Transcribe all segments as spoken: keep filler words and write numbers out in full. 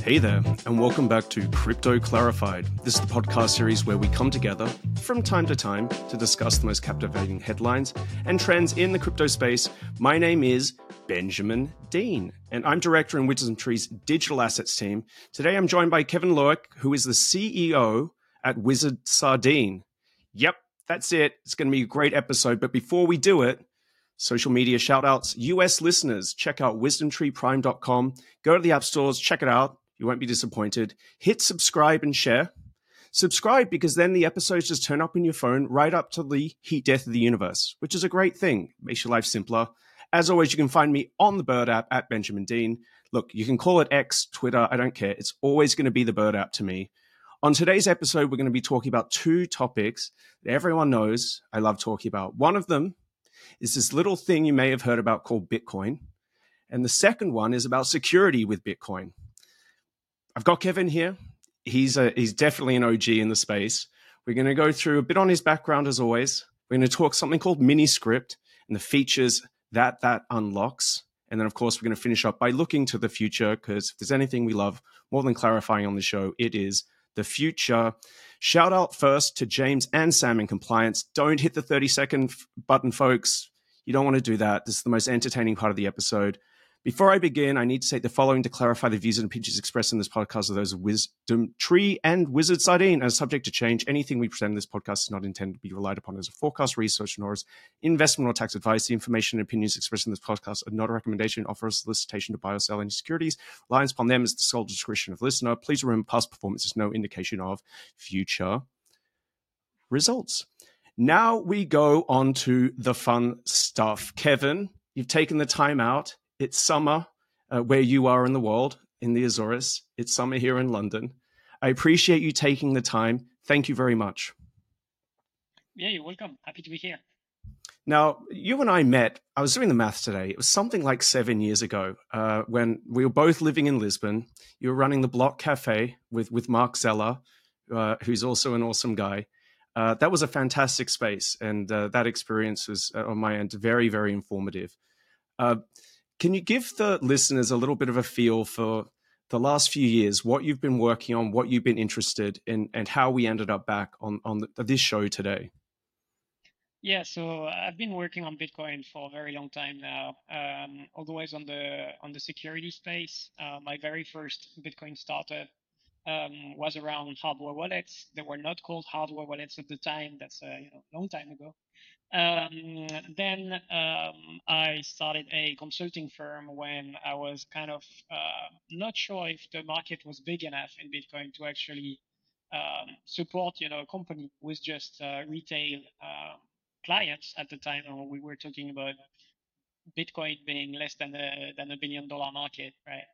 Hey there, and welcome back to Crypto Clarified. This is the podcast series where we come together from time to time to discuss the most captivating headlines and trends in the crypto space. My name is Benjamin Dean, and I'm director in WisdomTree's digital assets team. Today I'm joined by Kevin Loic, who is the C E O at Wizard Sardine. Yep, that's it. It's going to be a great episode, but before we do it, social media shout-outs. U S listeners, check out wisdom tree prime dot com. Go to the app stores, check it out. You won't be disappointed. Hit subscribe and share. Subscribe because then the episodes just turn up in your phone right up to the heat death of the universe, which is a great thing. Makes your life simpler. As always, you can find me on the Bird app at Benjamin Dean. Look, you can call it X, Twitter, I don't care. It's always going to be the Bird app to me. On today's episode, we're going to be talking about two topics that everyone knows I love talking about. One of them is this little thing you may have heard about called Bitcoin. And the second one is about security with Bitcoin. I've got Kevin here. He's a, he's definitely an O G in the space. We're going to go through a bit on his background as always. We're going to talk something called Miniscript and the features that that unlocks. And then, of course, we're going to finish up by looking to the future, because if there's anything we love more than clarifying on the show, it is the future. Shout out first to James and Sam in compliance. Don't hit the thirty second button, folks. You don't want to do that. This is the most entertaining part of the episode. Before I begin, I need to say the following to clarify: the views and opinions expressed in this podcast are those of WisdomTree and Wizard Sardine, and are subject to change. Anything we present in this podcast is not intended to be relied upon as a forecast, research, nor as investment or tax advice. The information and opinions expressed in this podcast are not a recommendation, offer, or solicitation to buy or sell any securities. Reliance upon them is the sole discretion of the listener. Please remember, past performance is no indication of future results. Now we go on to the fun stuff. Kevin, you've taken the time out. It's summer uh, where you are in the world, in the Azores. It's summer here in London. I appreciate you taking the time. Thank you very much. Yeah, you're welcome. Happy to be here. Now, you and I met, I was doing the math today. It was something like seven years ago uh, when we were both living in Lisbon. You were running the Block Cafe with, with Mark Zeller, uh, who's also an awesome guy. Uh, that was a fantastic space. And uh, that experience was, uh, on my end, very, very informative. Uh, Can you give the listeners a little bit of a feel for the last few years, what you've been working on, what you've been interested in, and how we ended up back on, on the, this show today? Yeah, so I've been working on Bitcoin for a very long time now, um, always on the on the security space. Uh, my very first Bitcoin startup um, was around hardware wallets. They were not called hardware wallets at the time. That's a you know, long time ago. Um, then um, I started a consulting firm when I was kind of uh, not sure if the market was big enough in Bitcoin to actually um, support, you know, a company with just uh, retail uh, clients at the time. And we were talking about Bitcoin being less than a than a billion dollar market, right?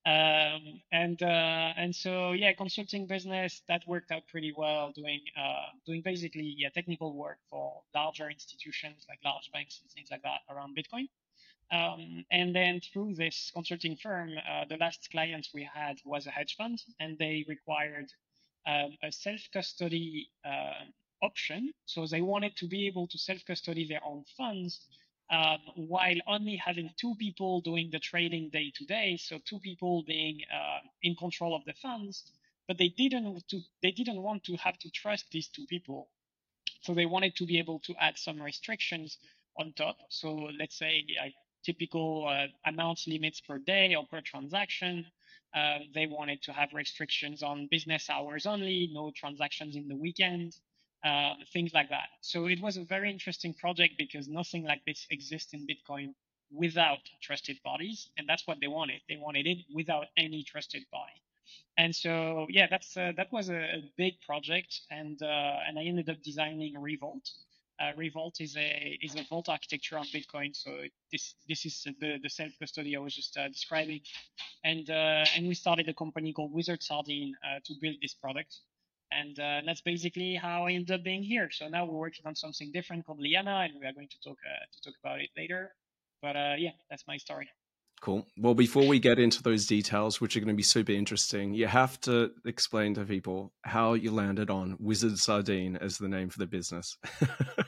Um, and uh, and so yeah, consulting business that worked out pretty well. Doing uh, doing basically yeah technical work for larger institutions like large banks and things like that around Bitcoin. Um, and then through this consulting firm, uh, the last client we had was a hedge fund, and they required um, a self custody uh, option. So they wanted to be able to self custody their own funds um, while only having two people doing the trading day to day, so two people being uh, in control of the funds, but they didn't want to they didn't want to have to trust these two people, so they wanted to be able to add some restrictions on top. So let's say like typical uh, amounts limits per day or per transaction. Uh, they wanted to have restrictions on business hours only, no transactions in the weekend, uh, things like that. So it was a very interesting project because nothing like this exists in Bitcoin without trusted parties. And that's what they wanted. They wanted it without any trusted party. And so, yeah, that's uh, that was a, a big project, and uh, and I ended up designing Revolt. Uh, Revolt is a is a vault architecture on Bitcoin. So this this is the, the self custody I was just uh, describing, and uh, and we started a company called Wizard Sardine uh, to build this product, and uh, that's basically how I ended up being here. So now we're working on something different called Liana, and we are going to talk uh, to talk about it later. But uh, yeah, that's my story. Cool. Well, before we get into those details, which are going to be super interesting, you have to explain to people how you landed on Wizard Sardine as the name for the business.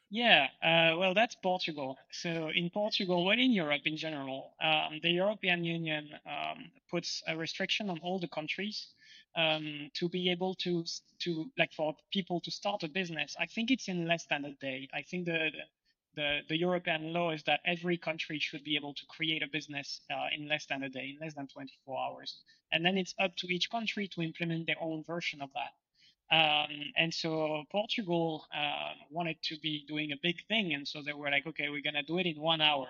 Yeah, uh, well, that's Portugal. So in Portugal, well, in Europe in general, um, the European Union um, puts a restriction on all the countries um, to be able to s- to like for people to start a business. I think it's in less than a day. I think the the the European law is that every country should be able to create a business uh, in less than a day, in less than twenty-four hours, and then it's up to each country to implement their own version of that. Um, and so Portugal uh, wanted to be doing a big thing, and so they were like, okay, we're gonna do it in one hour.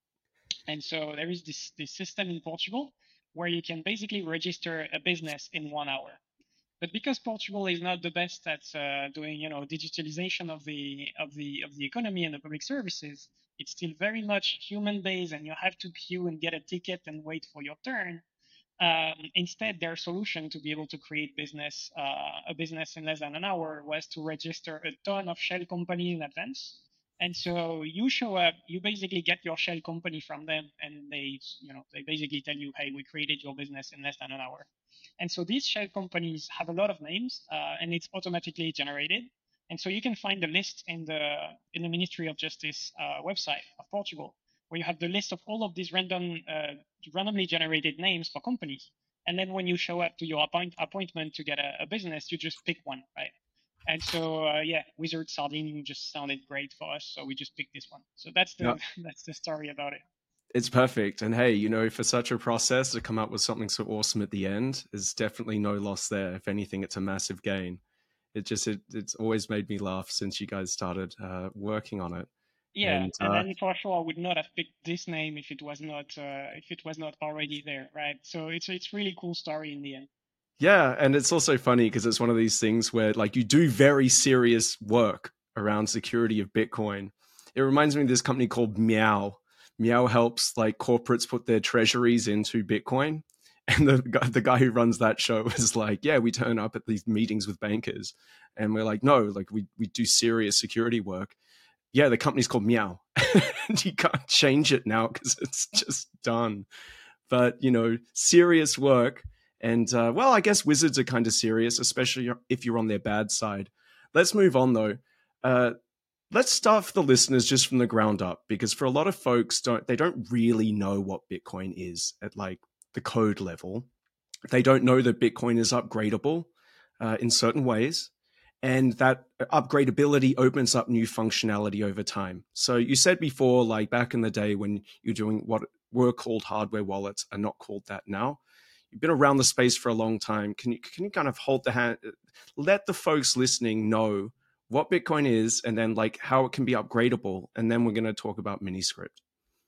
And so there is this this system in Portugal where you can basically register a business in one hour. But because Portugal is not the best at uh, doing, you know, digitalization of the of the of the economy and the public services, it's still very much human based, and you have to queue and get a ticket and wait for your turn. Um, instead, their solution to be able to create business, uh, a business in less than an hour, was to register a ton of shell companies in advance. And so you show up, you basically get your shell company from them, and they, you know, they basically tell you, "Hey, we created your business in less than an hour." And so these shell companies have a lot of names, uh, and it's automatically generated. And so you can find the list in the in the Ministry of Justice uh, website of Portugal, where you have the list of all of these random uh, randomly generated names for companies. And then when you show up to your appoint- appointment to get a, a business, you just pick one, right? And so uh, yeah, Wizard Sardine just sounded great for us, so we just picked this one. So that's Yeah, the that's the story about it. it's perfect. And hey, you know, for such a process to come up with something so awesome at the end is definitely no loss there. If anything, it's a massive gain. It just it, it's always made me laugh since you guys started uh, working on it. Yeah, And and uh, then for sure I would not have picked this name if it was not uh, if it was not already there, right? So it's it's really cool story in the end. yeah, and it's also funny because it's one of these things where like you do very serious work around security of Bitcoin. It reminds me of this company called Meow. Meow helps like corporates put their treasuries into Bitcoin. And the guy, the guy who runs that show is like, yeah, we turn up at these meetings with bankers, and we're like, no, like we we do serious security work. Yeah, the company's called Meow, and you can't change it now because it's just done. But you know, serious work. And uh, well, I guess wizards are kind of serious, especially if you're on their bad side. Let's move on though. Uh, let's start for the listeners just from the ground up, because for a lot of folks, don't they don't really know what Bitcoin is at like the code level. They don't know that Bitcoin is upgradable uh, in certain ways, and that upgradability opens up new functionality over time. So you said before, like back in the day when you're doing what were called hardware wallets are not called that now. You've been around the space for a long time. Can you can you kind of hold the hand, let the folks listening know what Bitcoin is, and then like how it can be upgradable, and then we're going to talk about Miniscript.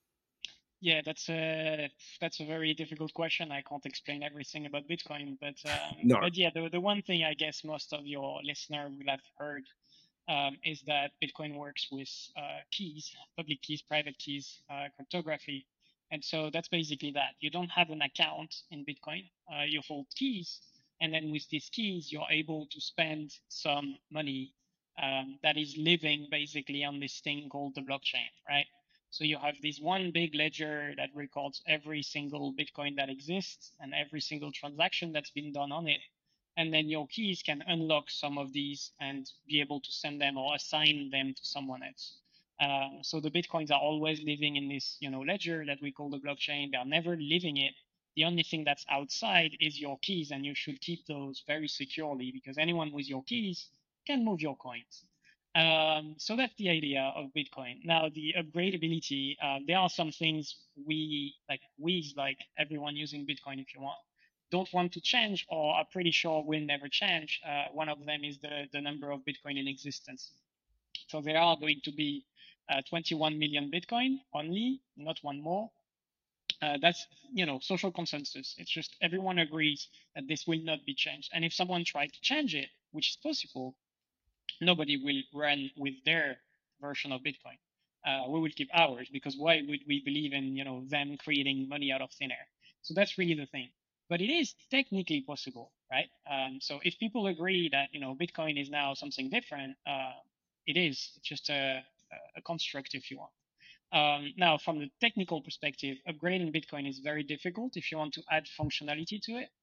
Yeah, that's a that's a very difficult question. I can't explain everything about Bitcoin, but um, No. but yeah, the the one thing I guess most of your listener will have heard um, is that Bitcoin works with uh, keys, public keys, private keys, uh, cryptography, and so that's basically that. You don't have an account in Bitcoin. Uh, you hold keys, and then with these keys, you're able to spend some money um, that is living basically on this thing called the blockchain, right? So you have this one big ledger that records every single Bitcoin that exists and every single transaction that's been done on it. And then your keys can unlock some of these and be able to send them or assign them to someone else. Um, so the Bitcoins are always living in this, you know, ledger that we call the blockchain. They're never leaving it. The only thing that's outside is your keys, and you should keep those very securely because anyone with your keys can move your coins. Um, so that's the idea of Bitcoin. Now, the upgradability, uh, there are some things we like, we like everyone using Bitcoin, if you want, don't want to change or are pretty sure will never change. Uh, one of them is the, the number of Bitcoin in existence. So there are going to be uh, twenty-one million Bitcoin only, not one more. Uh, that's, you know, social consensus. It's just everyone agrees that this will not be changed. And if someone tried to change it, which is possible, nobody will run with their version of Bitcoin. Uh, we will keep ours because why would we believe in, you know, them creating money out of thin air? So that's really the thing. But it is technically possible, right? Um, so if people agree that, you know, Bitcoin is now something different, uh, it is. It's just a, a construct, if you want. Um, now, from the technical perspective, upgrading Bitcoin is very difficult if you want to add functionality to it.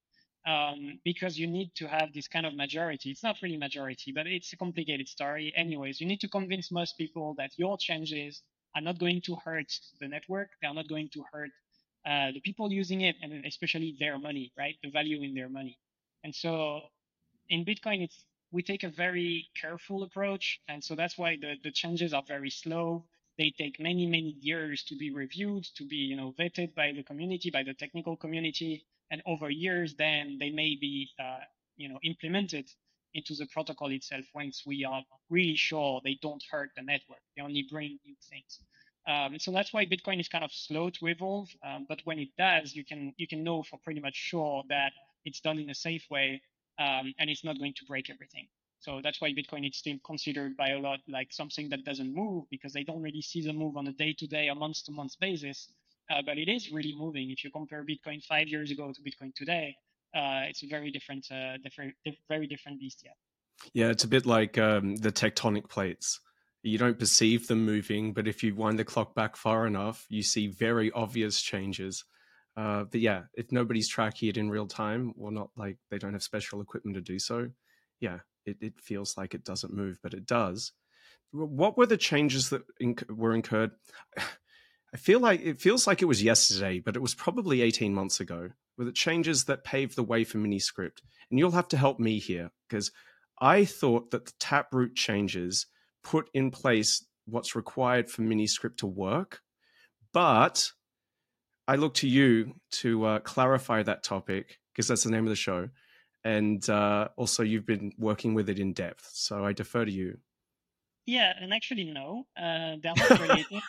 um, because you need to have this kind of majority. It's not really majority, but it's a complicated story. Anyways, you need to convince most people that your changes are not going to hurt the network. They are not going to hurt uh, the people using it, and especially their money, right? The value in their money. And so in Bitcoin, it's we take a very careful approach, and so that's why the, the changes are very slow. They take many, many years to be reviewed, to be you know vetted by the community, by the technical community, and over years, then they may be uh, you know implemented into the protocol itself once we are really sure they don't hurt the network. They only bring new things. Um, so that's why Bitcoin is kind of slow to evolve, um, but when it does, you can you can know for pretty much sure that it's done in a safe way, um, and it's not going to break everything. So that's why Bitcoin is still considered by a lot like something that doesn't move, because they don't really see the move on a day-to-day or month-to-month basis. Uh, but it is really moving. If you compare Bitcoin five years ago to Bitcoin today, uh, it's a very different, uh, different, very different beast. Yeah. Yeah, it's a bit like um, the tectonic plates. You don't perceive them moving, but if you wind the clock back far enough, you see very obvious changes. Uh, but yeah, if nobody's tracking it in real time, or not like they don't have special equipment to do so, yeah, it, it feels like it doesn't move, but it does. What were the changes that inc- were incurred? I feel like it feels like it was yesterday, but it was probably eighteen months ago. Were the changes that paved the way for Miniscript? And you'll have to help me here, because I thought that the Taproot changes put in place what's required for Miniscript to work, but I look to you to uh, clarify that topic, because that's the name of the show. And uh, also, you've been working with it in depth. So I defer to you. Yeah, and actually, no, uh, they're not related.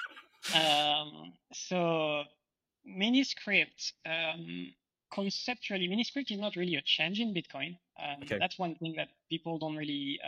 um, so, Miniscript, um, conceptually, Miniscript is not really a change in Bitcoin. Um, Okay. That's one thing that people don't really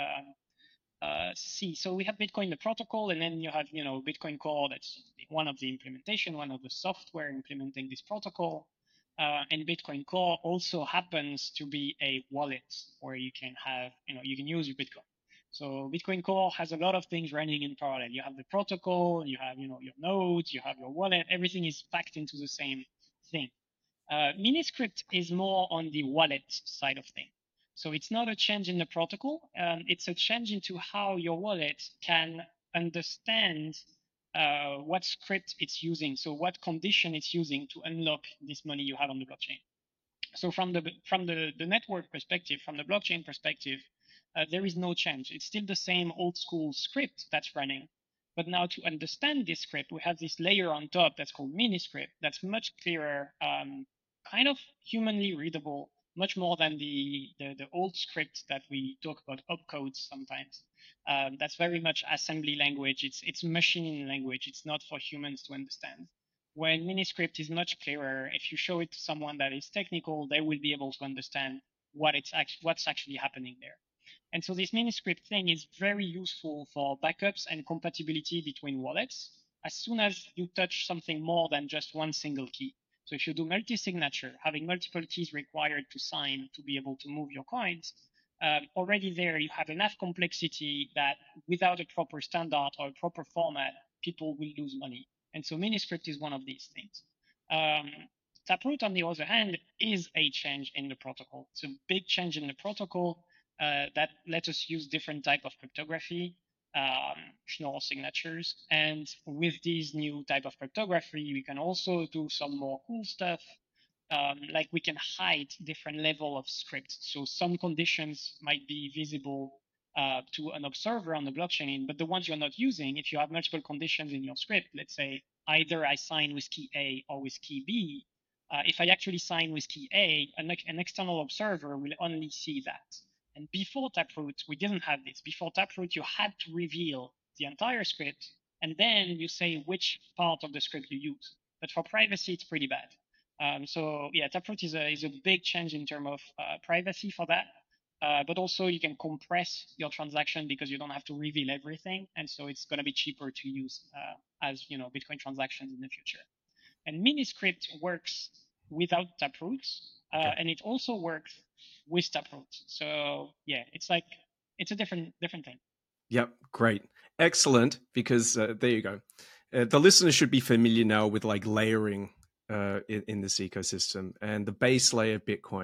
uh, uh, see. So we have Bitcoin, the protocol, and then you have, you know, Bitcoin Core. That's one of the implementation, one of the software implementing this protocol. Uh, and Bitcoin Core also happens to be a wallet where you can have, you know, you can use your Bitcoin. So Bitcoin Core has a lot of things running in parallel. You have the protocol, you have, you know, your nodes, you have your wallet. Everything is packed into the same thing. Uh, Miniscript is more on the wallet side of things. So it's not a change in the protocol. Um, it's a change into how your wallet can understand uh, what script it's using. So what condition it's using to unlock this money you have on the blockchain. So from the from the, the network perspective, from the blockchain perspective, uh, there is no change. It's still the same old school script that's running. But now to understand this script, we have this layer on top that's called Miniscript that's much clearer, um, kind of humanly readable, much more than the, the, the old script that we talk about opcodes sometimes. Um, that's very much assembly language. It's, it's machine language. It's not for humans to understand. When Miniscript is much clearer, if you show it to someone that is technical, they will be able to understand what it's actually, what's actually happening there. And so this Miniscript thing is very useful for backups and compatibility between wallets as soon as you touch something more than just one single key. So if you do multi-signature, having multiple keys required to sign to be able to move your coins, um, already there you have enough complexity that without a proper standard or a proper format, people will lose money. And so Miniscript is one of these things. Um, Taproot, on the other hand, is a change in the protocol. It's a big change in the protocol uh, that let us use different type of cryptography, um, Schnorr signatures. And with these new type of cryptography, we can also do some more cool stuff. Um, like we can hide different level of scripts. So some conditions might be visible uh, to an observer on the blockchain, but the ones you're not using, if you have multiple conditions in your script, let's say either I sign with key A or with key B, uh, if I actually sign with key A, an, an external observer will only see that. And before Taproot, we didn't have this. Before Taproot, you had to reveal the entire script, and then you say which part of the script you use. But for privacy, it's pretty bad. Um, so yeah, Taproot is a is a big change in terms of uh, privacy for that. Uh, but also you can compress your transaction because you don't have to reveal everything, and so it's going to be cheaper to use uh, as you know Bitcoin transactions in the future. And Miniscript works without Taproot, uh, okay. And it also works with Taproot. So yeah, it's like it's a different different thing. Yep, great, excellent. Because uh, there you go. Uh, the listeners should be familiar now with like layering uh, in, in this ecosystem, and the base layer Bitcoin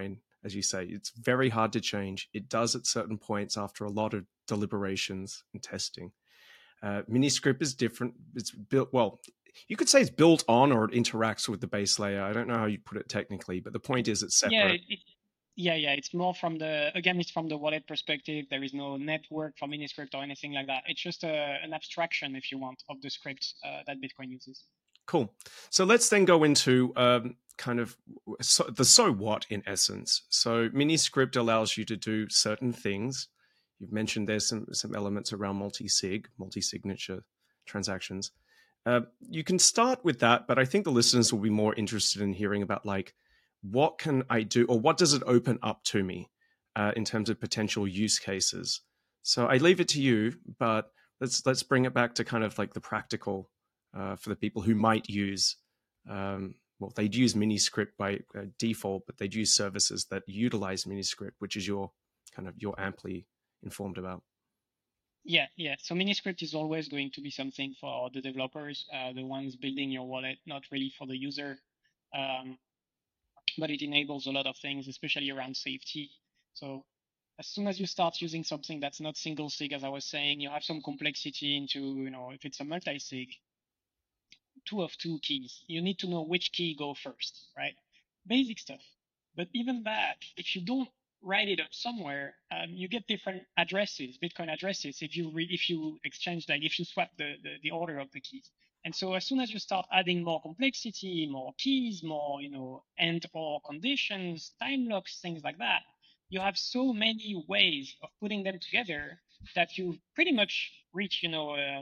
as you say, it's very hard to change. It does at certain points after a lot of deliberations and testing. Uh, Miniscript is different. It's built, well, you could say it's built on or it interacts with the base layer. I don't know how you put it technically, but the point is it's Yeah, separate. it, it, yeah, yeah. It's more from the, again, it's from the wallet perspective. There is no network for Miniscript or anything like that. It's just a, an abstraction, if you want, of the scripts uh, that Bitcoin uses. Cool. So let's then go into um, kind of so, the so what in essence. So Miniscript allows you to do certain things. You've mentioned there's some, some elements around multi-sig, multi-signature transactions. Uh, you can start with that, but I think the listeners will be more interested in hearing about like, what can I do or what does it open up to me uh, in terms of potential use cases? So I leave it to you, but let's let's bring it back to kind of like the practical uh, for the people who might use, um, well, they'd use Miniscript by uh, default, but they'd use services that utilize Miniscript, which is your kind of your amply informed about. Yeah, yeah. So Miniscript is always going to be something for the developers, uh, the ones building your wallet, not really for the user. Um, but it enables a lot of things, especially around safety. So as soon as you start using something that's not single sig, as I was saying, you have some complexity into, you know, if it's a multi-sig, two of two keys, you need to know which key go first, right? Basic stuff. But even that, if you don't write it up somewhere, um, you get different addresses, Bitcoin addresses, if you re- if you exchange, like if you swap the, the, the order of the keys. And so as soon as you start adding more complexity, more keys, more, you know, and or conditions, time locks, things like that, you have so many ways of putting them together that you pretty much reach, you know, uh,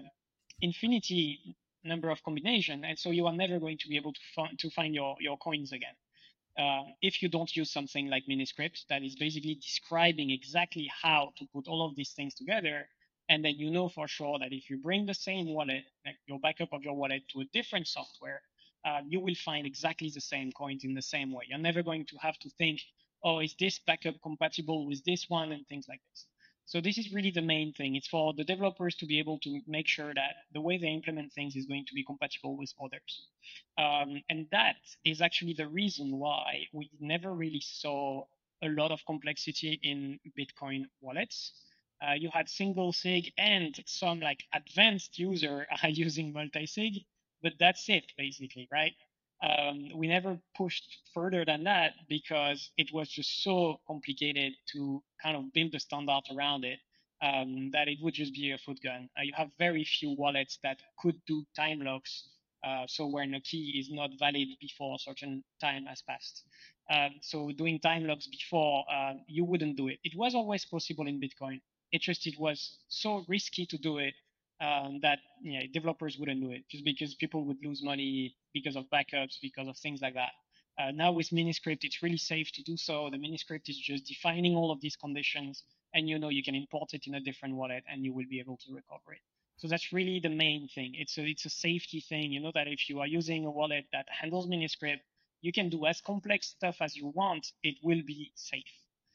infinity number of combination, and so you are never going to be able to find to find your your coins again. Uh, if you don't use something like Miniscript that is basically describing exactly how to put all of these things together, and then you know for sure that if you bring the same wallet, like your backup of your wallet, to a different software, uh, you will find exactly the same coins in the same way. You're never going to have to think, oh, is this backup compatible with this one, and things like this. So this is really the main thing. It's for the developers to be able to make sure that the way they implement things is going to be compatible with others. Um, and that is actually the reason why we never really saw a lot of complexity in Bitcoin wallets. Uh, you had single sig and some like advanced user are using multi-sig, but that's it basically, right? Um, we never pushed further than that because it was just so complicated to kind of build a standard around it um, that it would just be a foot gun. Uh, you have very few wallets that could do time locks, uh, so when a key is not valid before a certain time has passed. Um, so doing time locks before, uh, you wouldn't do it. It was always possible in Bitcoin. It just it was so risky to do it um, that yeah, developers wouldn't do it just because people would lose money because of backups, because of things like that. Uh, now with Miniscript, it's really safe to do so. The Miniscript is just defining all of these conditions, and you know you can import it in a different wallet, and you will be able to recover it. So that's really the main thing. It's a it's a safety thing. You know that if you are using a wallet that handles Miniscript, you can do as complex stuff as you want. It will be safe.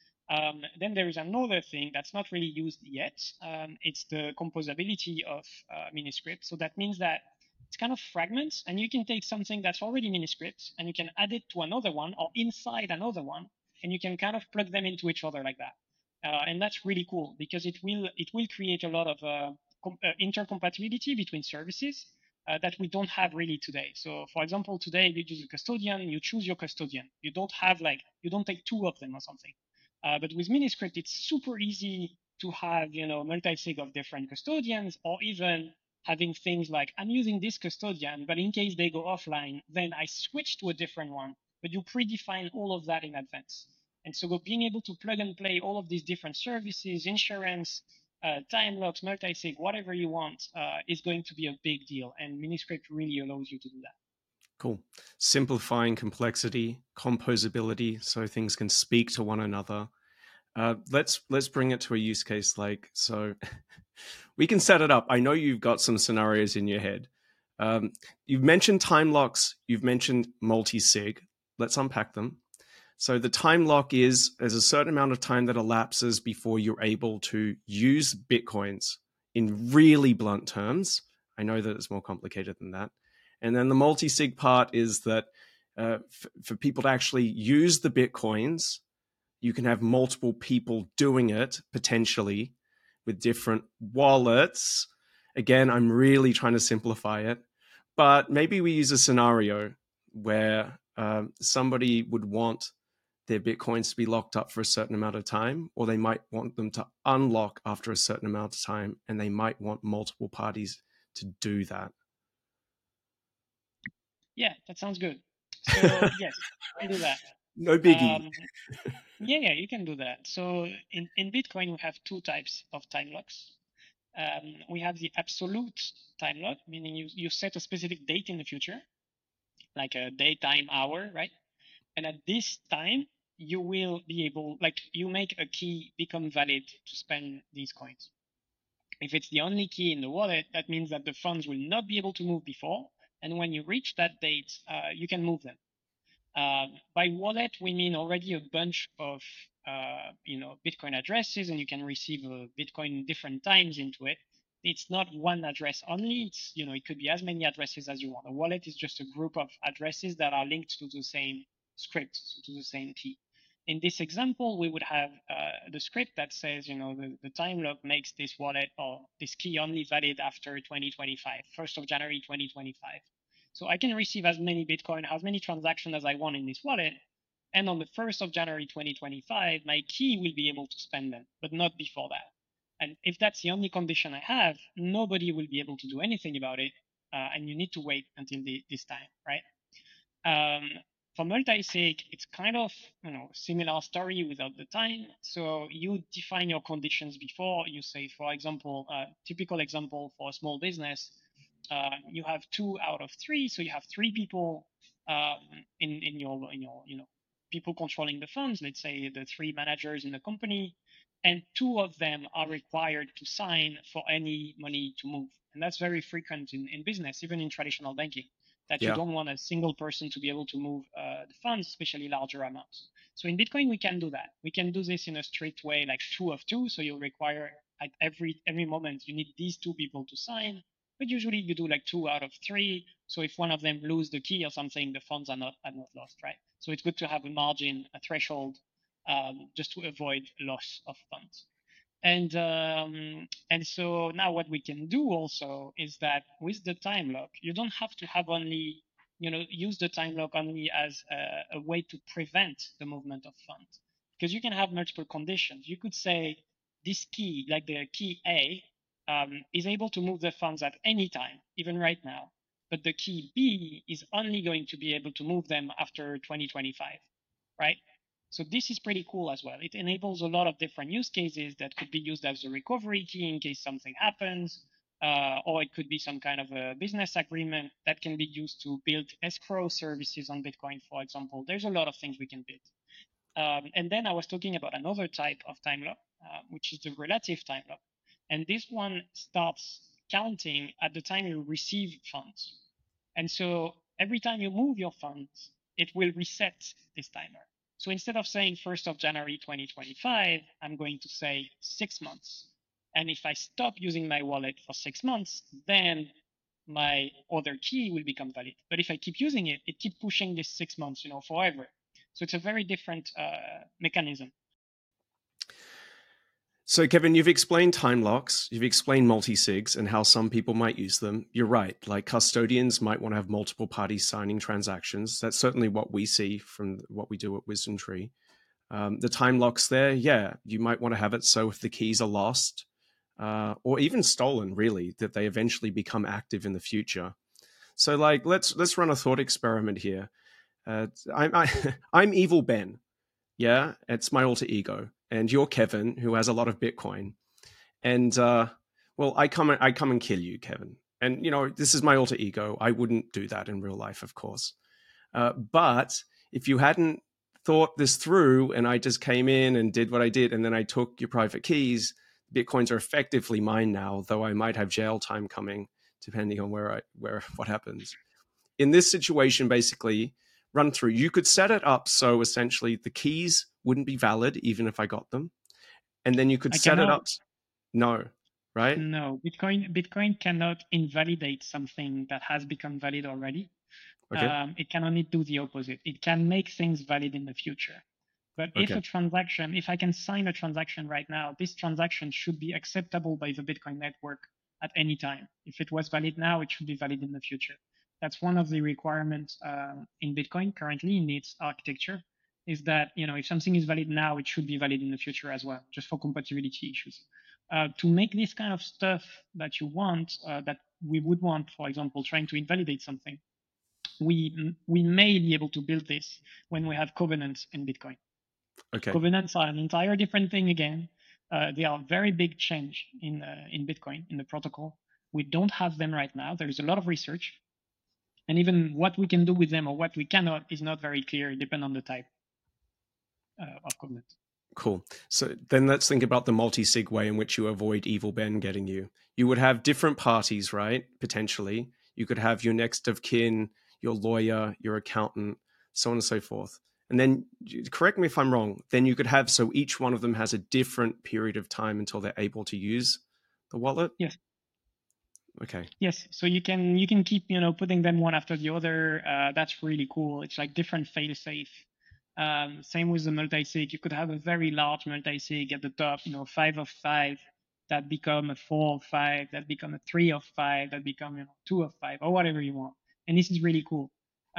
Um, then there is another thing that's not really used yet. Um, it's the composability of uh, Miniscript. So that means that it's kind of fragments, and you can take something that's already Miniscript and you can add it to another one or inside another one, and you can kind of plug them into each other like that. Uh, and that's really cool because it will it will create a lot of uh, com- uh, intercompatibility between services uh, that we don't have really today. So, for example, today you use a custodian, you choose your custodian. You don't have like you don't take two of them or something. Uh, but with Miniscript, it's super easy to have, you know, multi-sig of different custodians, or even having things like, I'm using this custodian, but in case they go offline, then I switch to a different one. But you predefine all of that in advance. And so being able to plug and play all of these different services, insurance, uh, time locks, multi-sig, whatever you want, uh, is going to be a big deal. And Miniscript really allows you to do that. Cool. Simplifying complexity, composability, so things can speak to one another. Uh, let's let's bring it to a use case like so. We can set it up. I know you've got some scenarios in your head. Um, you've mentioned time locks. You've mentioned multi-sig. Let's unpack them. So the time lock is there's a certain amount of time that elapses before you're able to use Bitcoins in really blunt terms. I know that it's more complicated than that. And then the multi-sig part is that uh, f- for people to actually use the Bitcoins, you can have multiple people doing it potentially with different wallets. Again, I'm really trying to simplify it, but maybe we use a scenario where um, somebody would want their Bitcoins to be locked up for a certain amount of time, or they might want them to unlock after a certain amount of time, and they might want multiple parties to do that. Yeah, that sounds good. So yes, we can do that. No biggie. Um, yeah, yeah, you can do that. So in, in Bitcoin, we have two types of time locks. Um, we have the absolute time lock, meaning you, you set a specific date in the future, like a day, time, hour, right? And at this time, you will be able, like, you make a key become valid to spend these coins. If it's the only key in the wallet, that means that the funds will not be able to move before. And when you reach that date, uh, you can move them. Uh, by wallet, we mean already a bunch of uh, you know Bitcoin addresses, and you can receive a Bitcoin different times into it. It's not one address only. It's you know it could be as many addresses as you want. A wallet is just a group of addresses that are linked to the same script, so to the same key. In this example, we would have uh, the script that says, you know, the, the time lock makes this wallet or this key only valid after twenty twenty-five, first of January twenty twenty-five. So I can receive as many Bitcoin, as many transactions as I want in this wallet. And on the first of January twenty twenty-five, my key will be able to spend them, but not before that. And if that's the only condition I have, nobody will be able to do anything about it. Uh, and you need to wait until the, this time, right? Um, for multi-sig, it's kind of you know similar story without the time. So you define your conditions before. You say, for example, a typical example for a small business, uh, you have two out of three. So you have three people um, in in your in your you know people controlling the funds. Let's say the three managers in the company, and two of them are required to sign for any money to move. And that's very frequent in, in business, even in traditional banking, that you Yeah. don't want a single person to be able to move uh, the funds, especially larger amounts. So in Bitcoin, we can do that. We can do this in a strict way, like two of two. So you'll require at every every moment you need these two people to sign. But usually you do like two out of three. So if one of them lose the key or something, the funds are not are not lost, right? So it's good to have a margin, a threshold, um, just to avoid loss of funds. And um, and so now what we can do also is that with the time lock, you don't have to have only, you know, use the time lock only as a, a way to prevent the movement of funds, because you can have multiple conditions. You could say this key, like the key A, um, is able to move the funds at any time, even right now. But the key B is only going to be able to move them after twenty twenty-five, right? So this is pretty cool as well. It enables a lot of different use cases that could be used as a recovery key in case something happens, uh, or it could be some kind of a business agreement that can be used to build escrow services on Bitcoin, for example. There's a lot of things we can build. Um, and then I was talking about another type of time lock, uh, which is the relative time lock. And this one starts counting at the time you receive funds. And so every time you move your funds, it will reset this timer. So instead of saying first of January twenty twenty-five, I'm going to say six months. And if I stop using my wallet for six months, then my other key will become valid. But if I keep using it, it keeps pushing this six months, you know, forever. So it's a very different uh, mechanism. So, Kevin, you've explained time locks, you've explained multi-sigs and how some people might use them. You're right. Like custodians might want to have multiple parties signing transactions. That's certainly what we see from what we do at WisdomTree. Um, the time locks there, yeah, you might want to have it so if the keys are lost uh, or even stolen, really, that they eventually become active in the future. So, like, let's let's run a thought experiment here. Uh, I, I, I'm Evil Ben. Yeah, it's my alter ego. And you're Kevin, who has a lot of Bitcoin. And uh, well, I come I come and kill you, Kevin. And you know, this is my alter ego. I wouldn't do that in real life, of course. Uh, but if you hadn't thought this through, and I just came in and did what I did, and then I took your private keys, Bitcoins are effectively mine now. Though I might have jail time coming, depending on where I where what happens. In this situation, basically, run through. You could set it up so essentially the keys wouldn't be valid even if I got them, and then you could I set cannot, it up. No, right? No, Bitcoin Bitcoin cannot invalidate something that has become valid already. Okay. Um, it can only do the opposite. It can make things valid in the future. But Okay. if a transaction, if I can sign a transaction right now, this transaction should be acceptable by the Bitcoin network at any time. If it was valid now, it should be valid in the future. That's one of the requirements um, in Bitcoin currently in its architecture, is that, you know, if something is valid now, it should be valid in the future as well, just for compatibility issues. Uh, to make this kind of stuff that you want, uh, that we would want, for example, trying to invalidate something, we we may be able to build this when we have covenants in Bitcoin. Okay. Covenants are an entire different thing again. Uh, they are a very big change in uh, in Bitcoin, in the protocol. We don't have them right now. There is a lot of research, and even what we can do with them or what we cannot is not very clear. It depends on the type uh, of covenant. Cool. So then let's think about the multi-sig way in which you avoid evil Ben getting you. You would have different parties, right? Potentially. You could have your next of kin, your lawyer, your accountant, so on and so forth. And then, correct me if I'm wrong, then you could have, so each one of them has a different period of time until they're able to use the wallet? Yes. Okay. Yes. So you can you can keep, you know, putting them one after the other. Uh, that's really cool. It's like different fail-safe. Um, same with the multi-sig. You could have a very large multi-sig at the top, you know, five of five that become a four of five, that become a three of five, that become, you know, two of five, or whatever you want. And this is really cool.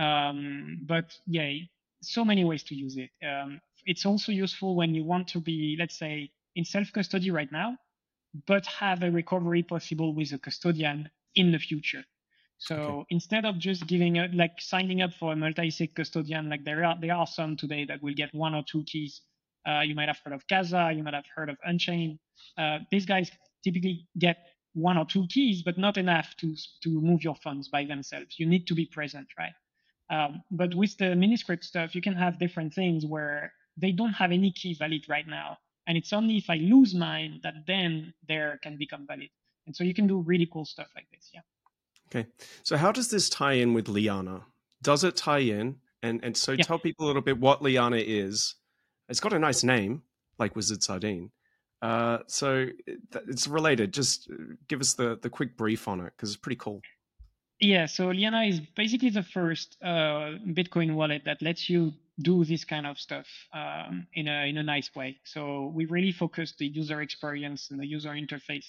Um, but yeah, so many ways to use it. Um, it's also useful when you want to be, let's say, in self-custody right now, but have a recovery possible with a custodian in the future. So okay. Instead of just giving a, like signing up for a multi-sig custodian, like there are there are some today that will get one or two keys. Uh, you might have heard of Casa, you might have heard of Unchained. Uh, these guys typically get one or two keys, but not enough to to move your funds by themselves. You need to be present, right? Um, but with the Miniscript stuff, you can have different things where they don't have any key valid right now. And it's only if I lose mine that then there can become valid. And so you can do really cool stuff like this. Yeah. Okay. So how does this tie in with Liana? Does it tie in? And and so yeah. Tell people a little bit what Liana is. It's got a nice name, like Wizard Sardine. Uh, so it's related. Just give us the, the quick brief on it, because it's pretty cool. Yeah, so Liana is basically the first uh, Bitcoin wallet that lets you do this kind of stuff um, in a in a nice way. So we really focus the user experience and the user interface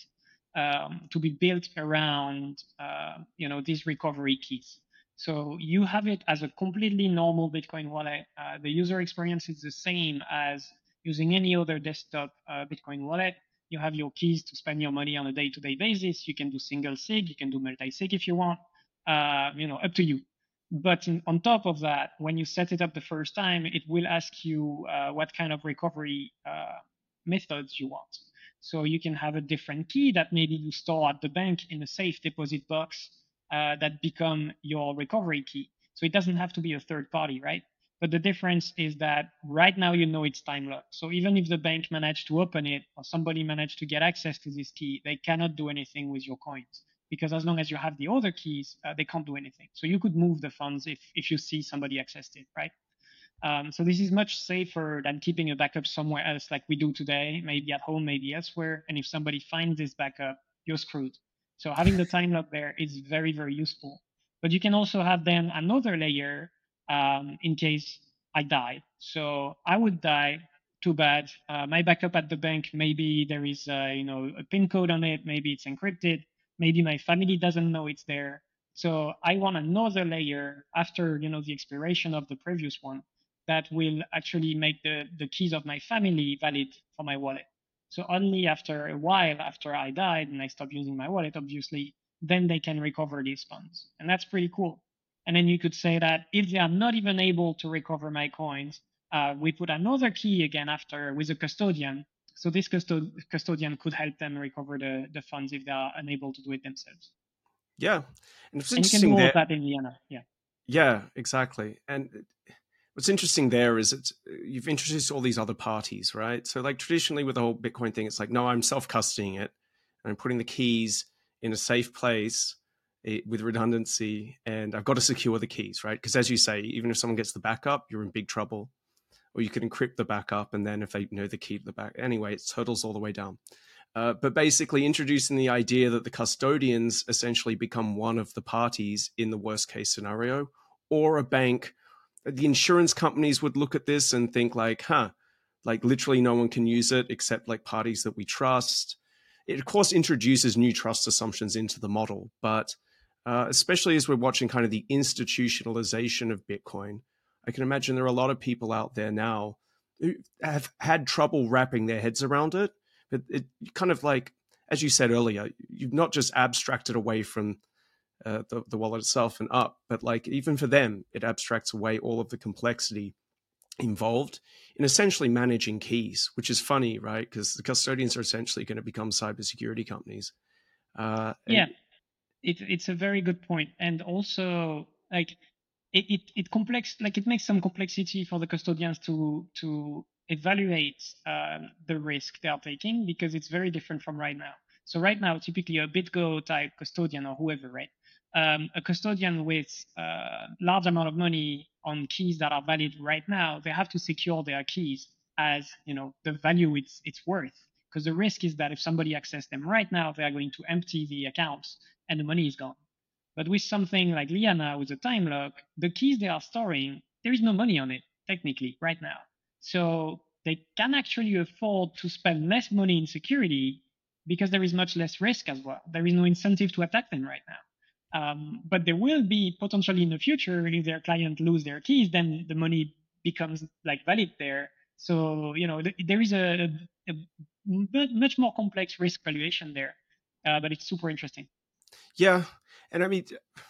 um, to be built around uh, you know these recovery keys. So you have it as a completely normal Bitcoin wallet. Uh, the user experience is the same as using any other desktop uh, Bitcoin wallet. You have your keys to spend your money on a day-to-day basis. You can do single sig, you can do multi-sig if you want. Uh, you know, up to you. But in, on top of that, when you set it up the first time, it will ask you uh, what kind of recovery uh, methods you want. So you can have a different key that maybe you store at the bank in a safe deposit box uh, that become your recovery key. So it doesn't have to be a third party, right? But the difference is that right now you know it's time locked. So even if the bank managed to open it or somebody managed to get access to this key, they cannot do anything with your coins. Because as long as you have the other keys, uh, they can't do anything. So you could move the funds if, if you see somebody accessed it, right? Um, so this is much safer than keeping a backup somewhere else like we do today, maybe at home, maybe elsewhere. And if somebody finds this backup, you're screwed. So having the time lock there is very, very useful. But you can also have then another layer um, in case I die. So I would die. Too bad. Uh, my backup at the bank, maybe there is a, you know, a PIN code on it. Maybe it's encrypted. Maybe my family doesn't know it's there. So I want another layer after, you know, the expiration of the previous one that will actually make the, the keys of my family valid for my wallet. So only after a while, after I died and I stopped using my wallet, obviously, then they can recover these funds. And that's pretty cool. And then you could say that if they are not even able to recover my coins, uh, we put another key again after with a custodian. So this custod- custodian could help them recover the, the funds if they are unable to do it themselves. Yeah. And, it's and you can do all of that in Liana. Yeah. Yeah, exactly. And what's interesting there is it's, you've introduced all these other parties, right? So like traditionally with the whole Bitcoin thing, it's like, no, I'm self-custodying it and I'm putting the keys in a safe place with redundancy and I've got to secure the keys, right? Because as you say, even if someone gets the backup, you're in big trouble. Or you can encrypt the backup, and then if they know the key to the back, anyway, it totals all the way down. Uh, but basically introducing the idea that the custodians essentially become one of the parties in the worst case scenario, or a bank. The insurance companies would look at this and think like, huh, Like literally no one can use it except like parties that we trust. It of course introduces new trust assumptions into the model, but uh, especially as we're watching kind of the institutionalization of Bitcoin, I can imagine there are a lot of people out there now who have had trouble wrapping their heads around it. But it kind of like, as you said earlier, you've not just abstracted away from uh, the, the wallet itself and up, but like even for them, it abstracts away all of the complexity involved in essentially managing keys, which is funny, right? Because the custodians are essentially going to become cybersecurity companies. Uh, and Yeah, it, it's a very good point. And also, like, it, it, it complex, like it makes some complexity for the custodians to, to evaluate um, the risk they are taking, because it's very different from right now. So right now, typically a BitGo type custodian or whoever, right? Um, a custodian with a large amount of money on keys that are valid right now, they have to secure their keys as, you know, the value it's, it's worth. Because the risk is that if somebody accesses them right now, they are going to empty the accounts and the money is gone. But with something like Liana with a time lock, the keys they are storing, there is no money on it, technically, right now. So they can actually afford to spend less money in security because there is much less risk as well. There is no incentive to attack them right now. Um, but there will be potentially in the future, if their client lose their keys, then the money becomes like valid there. So, you know, th- there is a, a, a much more complex risk valuation there, uh, but it's super interesting. yeah, and I mean,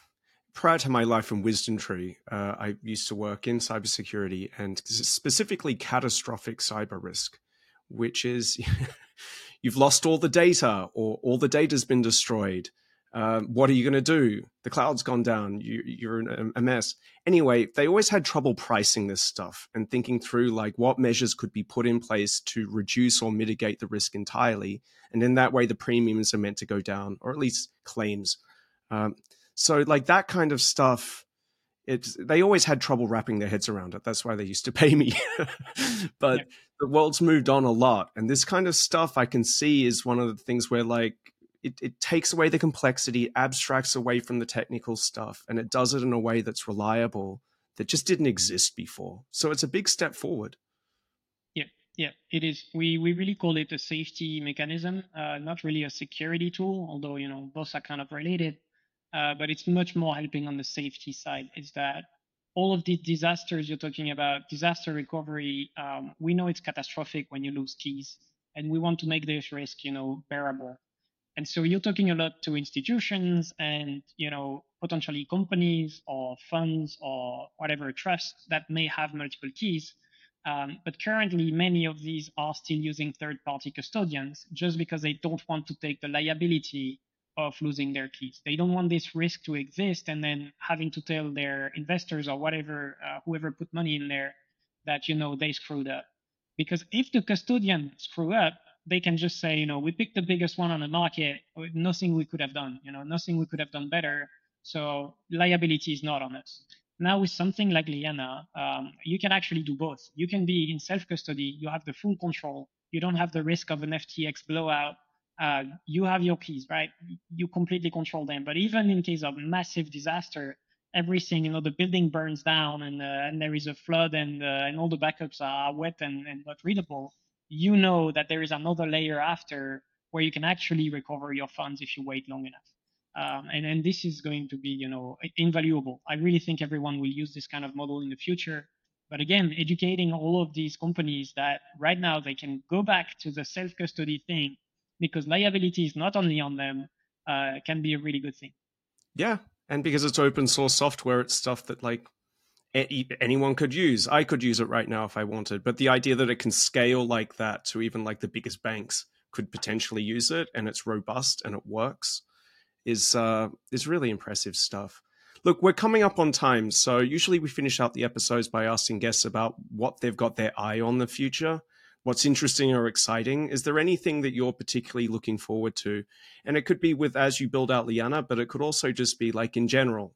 prior to my life in Wisdom Tree, uh, I used to work in cybersecurity and specifically catastrophic cyber risk, which is you've lost all the data or all the data's been destroyed. Uh, what are you going to do? The cloud's gone down. You, you're in a mess. Anyway, they always had trouble pricing this stuff and thinking through like what measures could be put in place to reduce or mitigate the risk entirely. And in that way, the premiums are meant to go down, or at least claims. Um, so like that kind of stuff, it's they always had trouble wrapping their heads around it. That's why they used to pay me. But Yeah. the world's moved on a lot. And this kind of stuff I can see is one of the things where like it, it takes away the complexity, abstracts away from the technical stuff, and it does it in a way that's reliable that just didn't exist before. So it's a big step forward. Yeah, yeah, it is. We we really call it a safety mechanism, uh, not really a security tool, although you know both are kind of related. Uh, but it's much more helping on the safety side. Is that all of these disasters you're talking about, disaster recovery, um, we know it's catastrophic when you lose keys, and we want to make this risk, you know, bearable. And so you're talking a lot to institutions and, you know, potentially companies or funds or whatever trust that may have multiple keys. Um, but currently, many of these are still using third-party custodians just because they don't want to take the liability of losing their keys. They don't want this risk to exist and then having to tell their investors or whatever, uh, whoever put money in there, that, you know, they screwed up. Because if the custodian screw up, they can just say, you know, we picked the biggest one on the market, nothing we could have done, you know, nothing we could have done better. So liability is not on us. Now with something like Liana, um, you can actually do both. You can be in self-custody, you have the full control, you don't have the risk of an F T X blowout. Uh, you have your keys, right? You completely control them. But even in case of massive disaster, everything, you know, the building burns down and, uh, and there is a flood and, uh, and all the backups are wet and, and not readable, you know that there is another layer after where you can actually recover your funds if you wait long enough. Um, and, and this is going to be, you know, invaluable. I really think everyone will use this kind of model in the future. But again, educating all of these companies that right now they can go back to the self-custody thing because liability is not only on them, uh, can be a really good thing. Yeah. And because it's open source software, it's stuff that like anyone could use. I could use it right now if I wanted. But the idea that it can scale like that to even like the biggest banks could potentially use it and it's robust and it works is uh, is really impressive stuff. Look, we're coming up on time. So usually we finish out the episodes by asking guests about what they've got their eye on the future, what's interesting or exciting. Is there anything that you're particularly looking forward to? And it could be with as you build out Liana, but it could also just be like in general.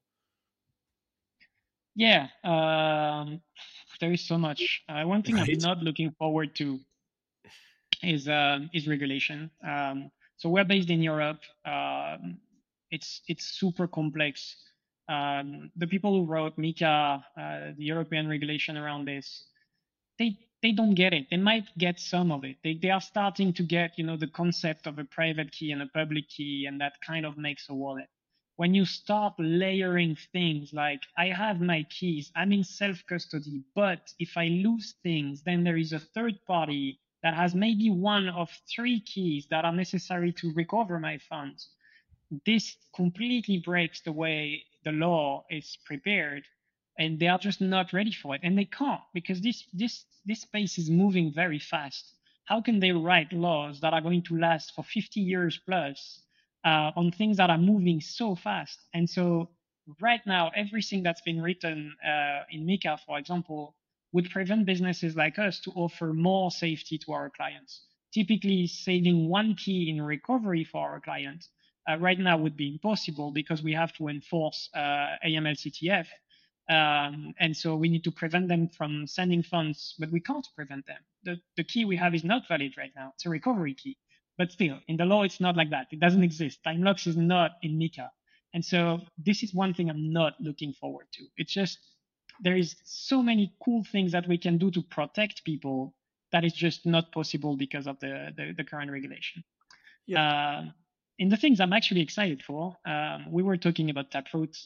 Yeah, um, there is so much. Uh, one thing I'm Right? not looking forward to is um, is regulation. Um, so we're based in Europe. Um, it's it's super complex. Um, the people who wrote MiCA, uh, the European regulation around this, they they don't get it. They might get some of it. They they are starting to get, you know, the concept of a private key and a public key, and that kind of makes a wallet. When you start layering things like, I have my keys, I'm in self-custody, but if I lose things, then there is a third party that has maybe one of three keys that are necessary to recover my funds. This completely breaks the way the law is prepared, and they are just not ready for it, and they can't, because this this this space is moving very fast. How can they write laws that are going to last for fifty years plus uh, on things that are moving so fast? And so right now, everything that's been written uh, in MiCA, for example, would prevent businesses like us to offer more safety to our clients. Typically, saving one key in recovery for our clients uh, right now would be impossible, because we have to enforce uh, A M L C T F. Um, and so we need to prevent them from sending funds, but we can't prevent them. The, the key we have is not valid right now. It's a recovery key. But still, in the law, it's not like that. It doesn't exist. Time locks is not in MiCA. And so this is one thing I'm not looking forward to. It's just, there is so many cool things that we can do to protect people that is just not possible because of the, the, the current regulation. Yeah. Uh, in the things I'm actually excited for, um, we were talking about Taproot.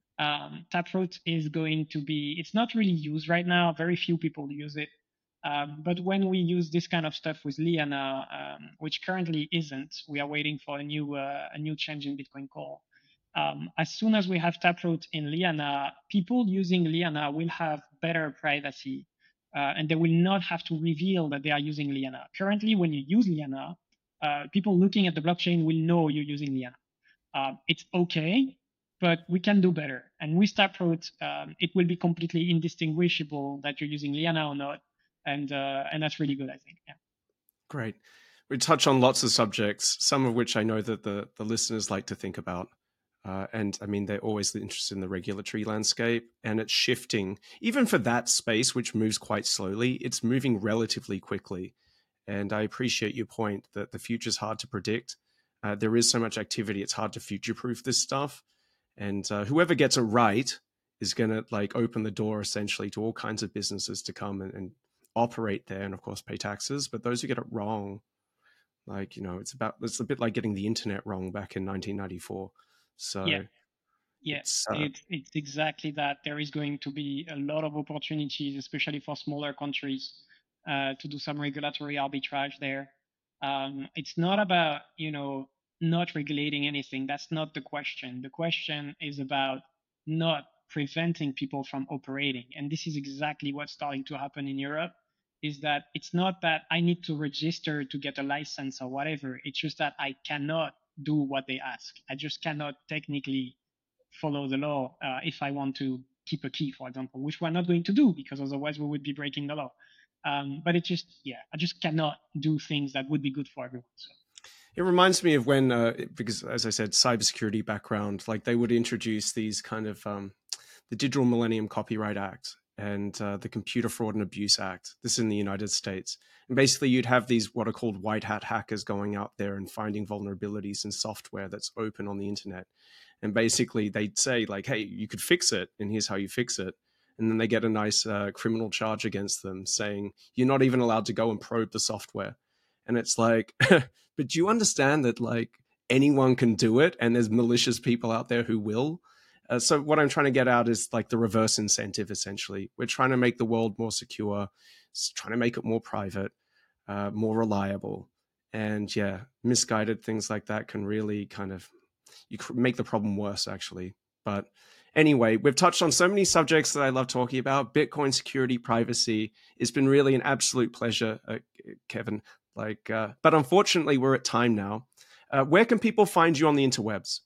Um, Taproot is going to be, it's not really used right now. Very few people use it. Um, but when we use this kind of stuff with Liana, um, which currently isn't, we are waiting for a new uh, a new change in Bitcoin Core. Um, as soon as we have Taproot in Liana, people using Liana will have better privacy, uh, and they will not have to reveal that they are using Liana. Currently, when you use Liana, uh, people looking at the blockchain will know you're using Liana. Uh, it's okay, but we can do better. And with Taproot, um, it will be completely indistinguishable that you're using Liana or not. And uh, and that's really good, I think. Yeah. Great. We touch on lots of subjects, some of which I know that the, the listeners like to think about. Uh, and I mean, they're always interested in the regulatory landscape, and it's shifting. Even for that space, which moves quite slowly, it's moving relatively quickly. And I appreciate your point that the future's hard to predict. Uh, there is so much activity, it's hard to future-proof this stuff. And uh, whoever gets it right is going to like open the door essentially to all kinds of businesses to come and, and operate there, and of course pay taxes. But those who get it wrong, like, you know, it's about, it's a bit like getting the internet wrong back in nineteen ninety-four. So yeah, yeah, it's, uh, it's it's exactly that. There is going to be a lot of opportunities, especially for smaller countries, uh, to do some regulatory arbitrage there. Um, it's not about, you know, not regulating anything. That's not the question. The question is about not preventing people from operating. And this is exactly what's starting to happen in Europe, is that it's not that I need to register to get a license or whatever. It's just that I cannot do what they ask. I just cannot technically follow the law uh, if I want to keep a key, for example, which we're not going to do, because otherwise we would be breaking the law. Um, but it just, yeah, I just cannot do things that would be good for everyone. So. It reminds me of when, uh, because as I said, cybersecurity background, like they would introduce these kind of um, the Digital Millennium Copyright Act and uh, the Computer Fraud and Abuse Act. This is in the United States. And basically you'd have these what are called white hat hackers going out there and finding vulnerabilities in software that's open on the internet. And basically they'd say like, hey, you could fix it, and here's how you fix it. And then they get a nice uh, criminal charge against them saying, you're not even allowed to go and probe the software. And it's like, but do you understand that like anyone can do it, and there's malicious people out there who will? Uh, so what I'm trying to get out is like the reverse incentive, essentially. We're trying to make the world more secure, trying to make it more private, uh, more reliable. And yeah, misguided things like that can really kind of, you make the problem worse, actually. But anyway, we've touched on so many subjects that I love talking about. Bitcoin, security, privacy. It's been really an absolute pleasure, uh, Kevin. Like, uh, but unfortunately, we're at time now. Uh, where can people find you on the interwebs?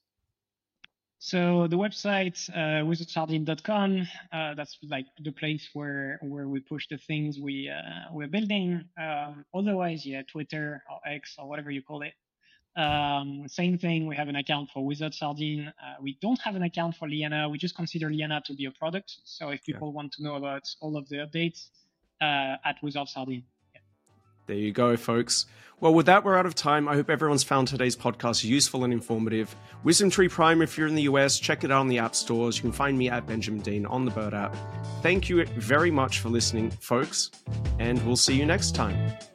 So the website, uh, wizard sardine dot com, uh, that's like the place where where we push the things we uh, we're building. Um, otherwise, yeah, Twitter or X or whatever you call it. Um, same thing. We have an account for Wizard Sardine. Uh, we don't have an account for Liana. We just consider Liana to be a product. So if people yeah. want to know about all of the updates, uh, at Wizard Sardine. Yeah. There you go, folks. Well, with that, we're out of time. I hope everyone's found today's podcast useful and informative. Wisdom Tree Prime, if you're in the U S, check it out on the app stores. You can find me at Benjamin Dean on the Bird app. Thank you very much for listening, folks, and we'll see you next time.